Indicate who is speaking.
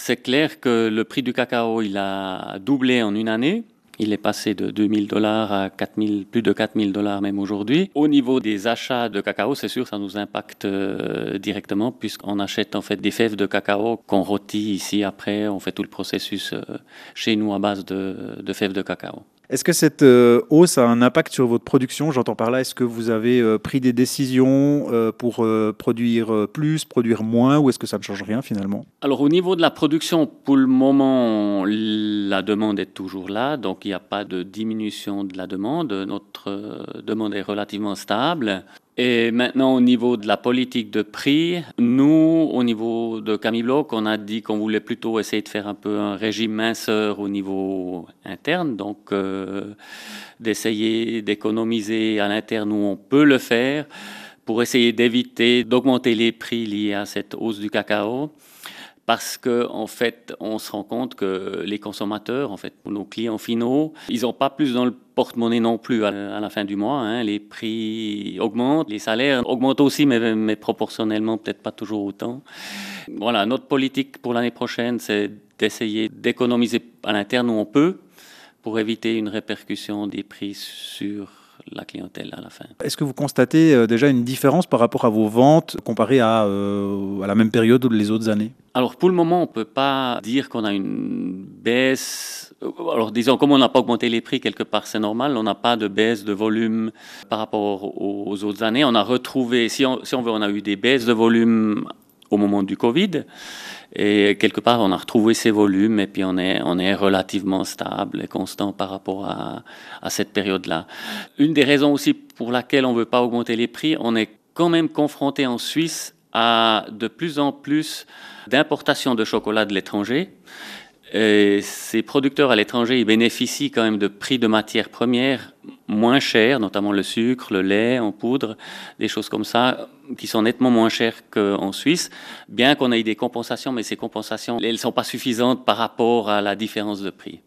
Speaker 1: C'est clair que le prix du cacao, il a doublé en une année. Il est passé de 2 000 $ à 4 000, plus de 4 000 $ même aujourd'hui. Au niveau des achats de cacao, c'est sûr, ça nous impacte directement puisqu'on achète en fait des fèves de cacao qu'on rôtit ici. Après, on fait tout le processus chez nous à base de fèves de cacao.
Speaker 2: Est-ce que cette hausse a un impact sur votre production? J'entends par là, est-ce que vous avez pris des décisions pour produire plus, produire moins, ou est-ce que ça ne change rien finalement?
Speaker 1: Alors au niveau de la production, pour le moment, la demande est toujours là, donc il n'y a pas de diminution de la demande. Notre demande est relativement stable. Et maintenant, au niveau de la politique de prix, nous, au niveau de Camibloc, on a dit qu'on voulait plutôt essayer de faire un peu un régime minceur au niveau interne, donc d'essayer d'économiser à l'interne où on peut le faire pour essayer d'éviter d'augmenter les prix liés à cette hausse du cacao. Parce que en fait, on se rend compte que les consommateurs, en fait, nos clients finaux, ils n'ont pas plus dans le porte-monnaie non plus à la fin du mois. Hein. Les prix augmentent, les salaires augmentent aussi, mais proportionnellement, peut-être pas toujours autant. Voilà, notre politique pour l'année prochaine, c'est d'essayer d'économiser à l'interne où on peut pour éviter une répercussion des prix sur la clientèle à la fin.
Speaker 2: Est-ce que vous constatez déjà une différence par rapport à vos ventes comparées à la même période ou les autres années?
Speaker 1: Alors pour le moment, on ne peut pas dire qu'on a une baisse. Alors disons, comme on n'a pas augmenté les prix, quelque part c'est normal, on n'a pas de baisse de volume par rapport aux autres années. On a retrouvé, si on veut, on a eu des baisses de volume au moment du Covid. Et quelque part, on a retrouvé ces volumes et puis on est relativement stable et constant par rapport à cette période-là. Une des raisons aussi pour laquelle on ne veut pas augmenter les prix, on est quand même confronté en Suisse à de plus en plus d'importations de chocolat de l'étranger. Et ces producteurs à l'étranger, ils bénéficient quand même de prix de matières premières moins chers, notamment le sucre, le lait en poudre, des choses comme ça, qui sont nettement moins chères qu'en Suisse. Bien qu'on ait des compensations, mais ces compensations, elles ne sont pas suffisantes par rapport à la différence de prix.